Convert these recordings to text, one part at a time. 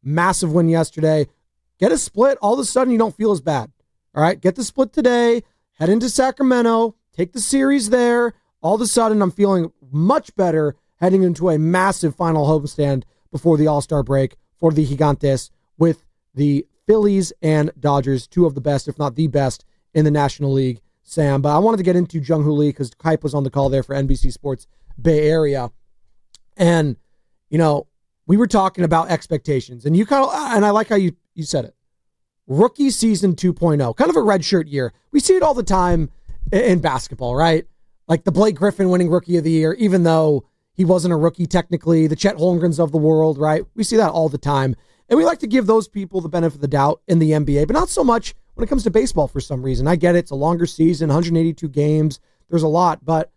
massive win yesterday. Get a split. All of a sudden, you don't feel as bad. All right, get the split today. Head into Sacramento. Take the series there. All of a sudden, I'm feeling much better heading into a massive final homestand before the All-Star break for the Gigantes with the Phillies and Dodgers, two of the best, if not the best, in the National League, Sam. But I wanted to get into Jung-Hoo Lee because Hype was on the call there for NBC Sports Bay Area. And, you know, we were talking about expectations. And and I like how you said it. Rookie season 2.0, kind of a redshirt year. We see it all the time in basketball, right? Like the Blake Griffin winning Rookie of the Year, even though he wasn't a rookie technically, the Chet Holmgrens of the world, right? We see that all the time. And we like to give those people the benefit of the doubt in the NBA, but not so much when it comes to baseball for some reason. I get it. It's a longer season, 182 games. There's a lot, but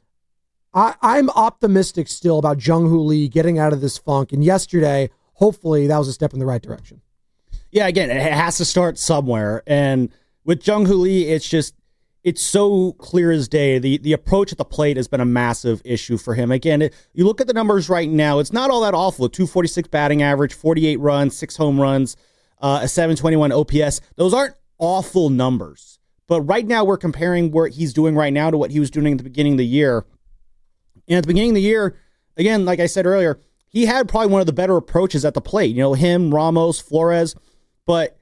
I'm optimistic still about Jung-Hoo Lee getting out of this funk. And yesterday, hopefully, that was a step in the right direction. Yeah, again, it has to start somewhere. And with Jung-Hoo Lee, it's so clear as day. The approach at the plate has been a massive issue for him. Again, you look at the numbers right now, it's not all that awful. A 246 batting average, 48 runs, 6 home runs, a 721 OPS. Those aren't awful numbers. But right now we're comparing what he's doing right now to what he was doing at the beginning of the year. And at the beginning of the year, again, like I said earlier, he had probably one of the better approaches at the plate. You know, him, Ramos, Flores. But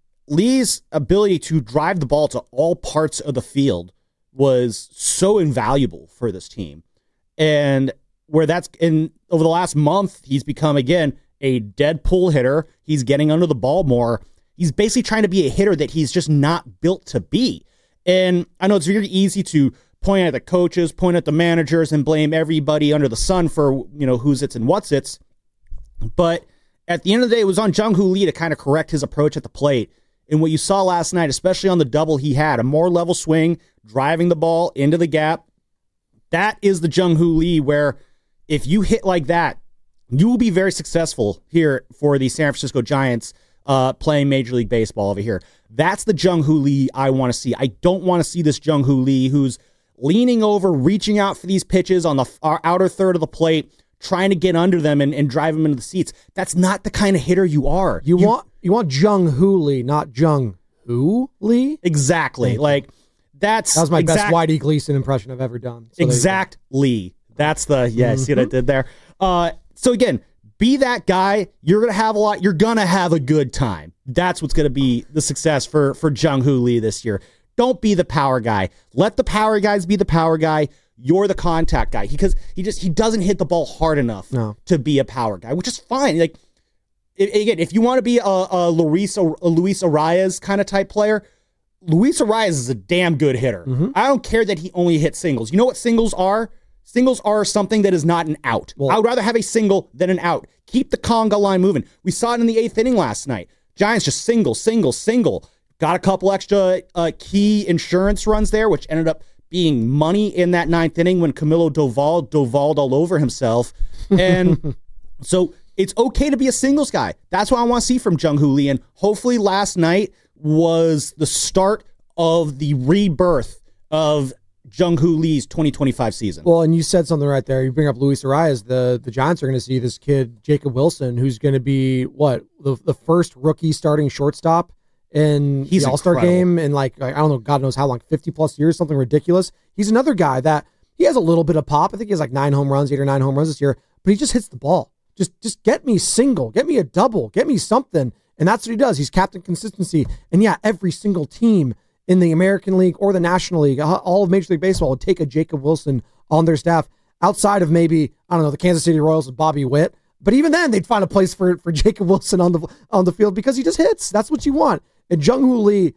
Lee's ability to drive the ball to all parts of the field was so invaluable for this team. And over the last month, he's become, again, a dead pull hitter. He's getting under the ball more. He's basically trying to be a hitter that he's just not built to be. And I know it's very easy to point at the coaches, point at the managers, and blame everybody under the sun for, you know, who's it's and what's it's. But at the end of the day, it was on Jung-Hoo Lee to kind of correct his approach at the plate. And what you saw last night, especially on the double he had, a more level swing, driving the ball into the gap. That is the Jung-Hoo Lee where if you hit like that, you will be very successful here for the San Francisco Giants playing Major League Baseball over here. That's the Jung-Hoo Lee I want to see. I don't want to see this Jung-Hoo Lee who's leaning over, reaching out for these pitches on the outer third of the plate, trying to get under them and drive them into the seats. That's not the kind of hitter you are. You want Jung-Hoo Lee, not Jung-Hoo Lee? Exactly. Like that was my best Whitey Gleason impression I've ever done. So exactly. That's the see what I did there. So again, be that guy. You're gonna have a lot. You're gonna have a good time. That's what's gonna be the success for Jung-Hoo Lee this year. Don't be the power guy. Let the power guys be the power guy. You're the contact guy because he doesn't hit the ball hard enough to be a power guy, which is fine. Like again, if you want to be a Luis Arias kind of type player, Luis Arias is a damn good hitter. Mm-hmm. I don't care that he only hits singles. You know what singles are? Singles are something that is not an out. Well, I would rather have a single than an out. Keep the conga line moving. We saw it in the 8th inning last night. Giants just single. Got a couple extra key insurance runs there, which ended up being money in that 9th inning when Camilo Doval'd all over himself. And so it's okay to be a singles guy. That's what I want to see from Jung-Hoo Lee. And hopefully last night was the start of the rebirth of Jung-Hoo Lee's 2025 season. Well, and you said something right there. You bring up Luis Arias. The Giants are going to see this kid, Jacob Wilson, who's going to be, the first rookie starting shortstop in the All-Star game in I don't know, God knows how long, 50-plus years, something ridiculous. He's another guy that he has a little bit of pop. I think he has 8 or 9 home runs this year, but he just hits the ball. Just get me single, get me a double, get me something. And that's what he does. He's captain consistency. And yeah, every single team in the American League or the National League, all of Major League Baseball would take a Jacob Wilson on their staff outside of maybe, I don't know, the Kansas City Royals with Bobby Witt. But even then, they'd find a place for Jacob Wilson on the field because he just hits. That's what you want. And Jung-Hoo Lee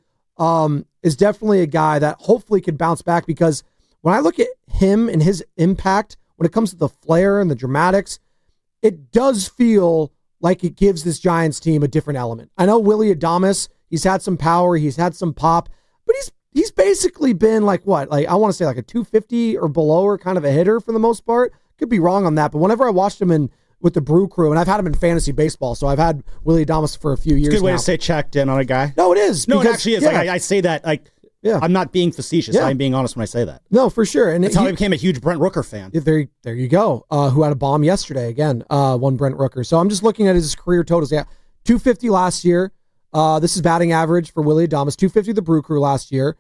is definitely a guy that hopefully could bounce back because when I look at him and his impact, when it comes to the flair and the dramatics, it does feel like it gives this Giants team a different element. I know Willy Adames, he's had some power, he's had some pop, but he's basically been I want to say a 250 or below or kind of a hitter for the most part. Could be wrong on that, but whenever I watched him with the Brew Crew, and I've had him in fantasy baseball, so I've had Willy Adames for a few years. It's a good way now. to say checked in on a guy. No, it is. No, it actually is. Yeah. I say that yeah. I'm not being facetious. I'm being honest when I say that. No, for sure. And that's how I became a huge Brent Rooker fan. There you go. Who had a bomb yesterday again, one Brent Rooker. So I'm just looking at his career totals. Yeah, 250 last year. This is batting average for Willy Adames. 250 the Brew Crew last year.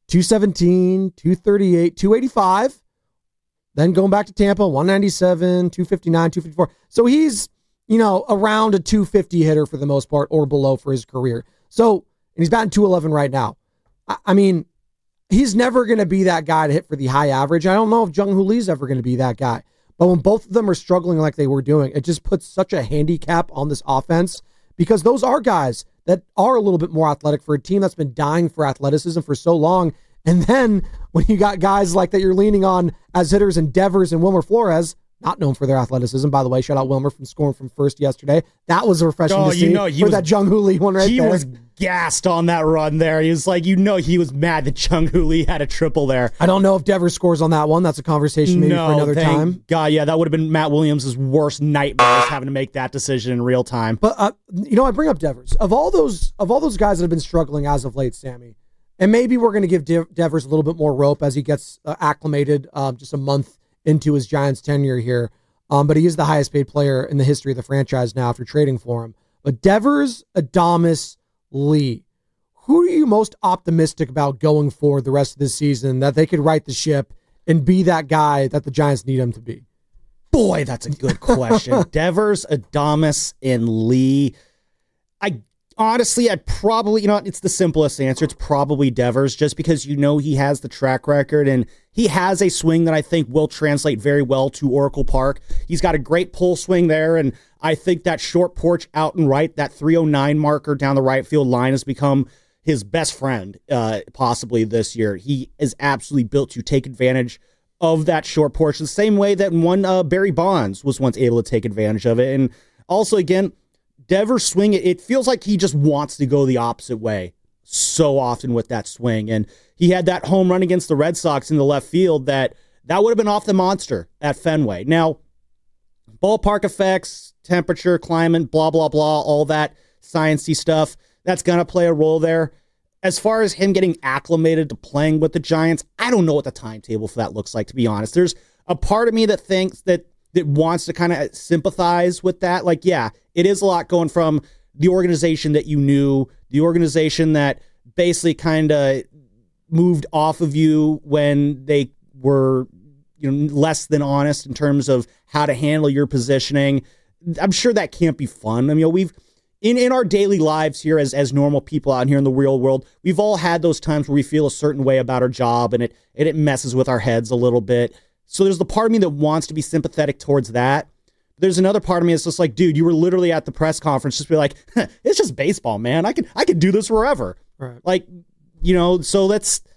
217, 238, 285. Then going back to Tampa, 197, 259, 254. So he's, around a 250 hitter for the most part or below for his career. So, and he's batting 211 right now. I mean, he's never going to be that guy to hit for the high average. I don't know if Jung Hoo Lee's ever going to be that guy. But when both of them are struggling like they were doing, it just puts such a handicap on this offense because those are guys that are a little bit more athletic for a team that's been dying for athleticism for so long. And then when you got guys like that you're leaning on as hitters and Devers and Wilmer Flores, not known for their athleticism, by the way. Shout out Wilmer from scoring from first yesterday. That was refreshing to see for that Jung Hoo Lee one right there. He was gassed on that run there. He was like, he was mad that Jung Hoo Lee had a triple there. I don't know if Devers scores on that one. That's a conversation maybe for another time. God, yeah, that would have been Matt Williams' worst nightmare, having to make that decision in real time. But I bring up Devers. Of all those guys that have been struggling as of late, Sammy, and maybe we're going to give Devers a little bit more rope as he gets acclimated just a month into his Giants tenure here. But he is the highest paid player in the history of the franchise now after trading for him. But Devers, Adames, Lee, who are you most optimistic about going for the rest of the season that they could right the ship and be that guy that the Giants need him to be? Boy, that's a good question. Devers, Adames, and Lee. Honestly, I'd probably, it's the simplest answer. It's probably Devers, just because he has the track record and he has a swing that I think will translate very well to Oracle Park. He's got a great pull swing there, and I think that short porch out and right, that 309 marker down the right field line has become his best friend possibly this year. He is absolutely built to take advantage of that short porch the same way that one Barry Bonds was once able to take advantage of it. And also, again, Devers' swing, it feels like he just wants to go the opposite way so often with that swing. And he had that home run against the Red Sox in the left field that would have been off the monster at Fenway. Now, ballpark effects, temperature, climate, blah, blah, blah, all that sciencey stuff, that's going to play a role there. As far as him getting acclimated to playing with the Giants, I don't know what the timetable for that looks like, to be honest. There's a part of me that thinks that wants to kind of sympathize with that. Like, yeah, it is a lot going from the organization that you knew, the organization that basically kind of moved off of you when they were, less than honest in terms of how to handle your positioning. I'm sure that can't be fun. I mean, we've in our daily lives here as normal people out here in the real world, we've all had those times where we feel a certain way about our job and it messes with our heads a little bit. So there's the part of me that wants to be sympathetic towards that. There's another part of me that's just like, dude, you were literally at the press conference, just be like, it's just baseball, man. I could do this forever. Right. Like, so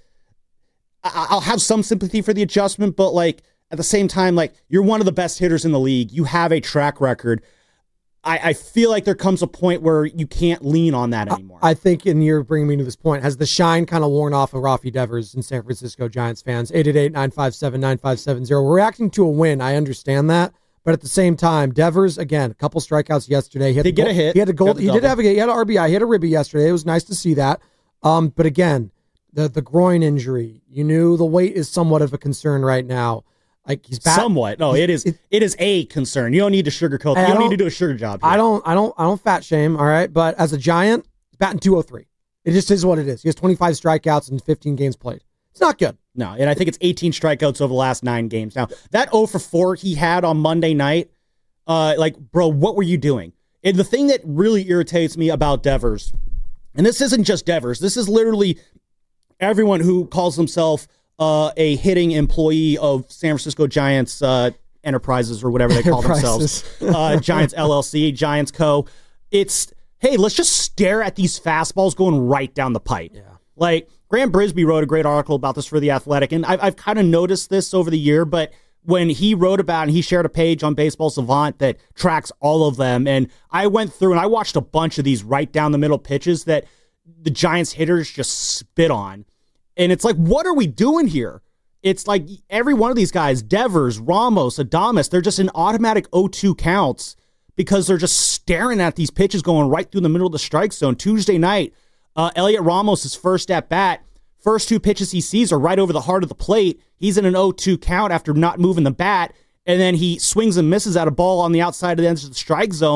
I'll have some sympathy for the adjustment, but like at the same time, like you're one of the best hitters in the league. You have a track record. I feel like there comes a point where you can't lean on that anymore. I think, and you're bringing me to this point, has the shine kind of worn off of Rafi Devers and San Francisco Giants fans? 888-957-9570. We're reacting to a win. I understand that. But at the same time, Devers, again, a couple strikeouts yesterday. He had a hit. He had a goal. He had an RBI. He had a ribby yesterday. It was nice to see that. But again, the groin injury, you knew the weight is somewhat of a concern right now. Like he's back. Somewhat. No, it is a concern. You don't need to sugarcoat. You don't need to do a sugar job here. I don't fat shame, all right? But as a Giant, he's batting 203. It just is what it is. He has 25 strikeouts in 15 games played. It's not good. No, and I think it's 18 strikeouts over the last 9 games. Now, that 0 for 4 he had on Monday night, bro, what were you doing? And the thing that really irritates me about Devers, and this isn't just Devers, this is literally everyone who calls themselves a hitting employee of San Francisco Giants Enterprises or whatever they call themselves, Giants LLC, Giants Co. It's, hey, let's just stare at these fastballs going right down the pipe. Yeah. Like, Graham Brisbee wrote a great article about this for The Athletic, and I've kind of noticed this over the year, but when he wrote about and he shared a page on Baseball Savant that tracks all of them, and I went through and I watched a bunch of these right down the middle pitches that the Giants hitters just spit on. And it's like, what are we doing here? It's like every one of these guys, Devers, Ramos, Adames, they're just in automatic 0-2 counts because they're just staring at these pitches going right through the middle of the strike zone. Tuesday night, Elliot Ramos' first at bat, first 2 pitches he sees are right over the heart of the plate. He's in an 0-2 count after not moving the bat, and then he swings and misses at a ball on the outside of the end of the strike zone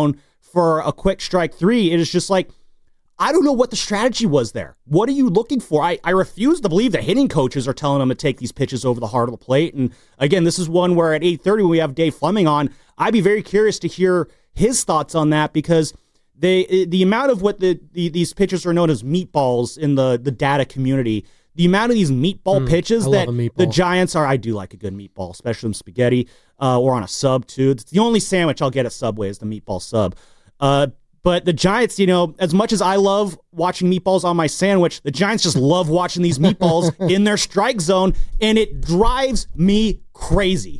for a quick strike three. It is just like, I don't know what the strategy was there. What are you looking for? I refuse to believe the hitting coaches are telling them to take these pitches over the heart of the plate. And again, this is one where at 8:30 when we have Dave Fleming on, I'd be very curious to hear his thoughts on that, because the amount of what these pitchers are known as meatballs in the data community, the amount of these meatball pitches that the Giants are, I do like a good meatball, especially in spaghetti or on a sub too. It's the only sandwich I'll get at Subway is the meatball sub. But the Giants, as much as I love watching meatballs on my sandwich, the Giants just love watching these meatballs in their strike zone, and it drives me crazy.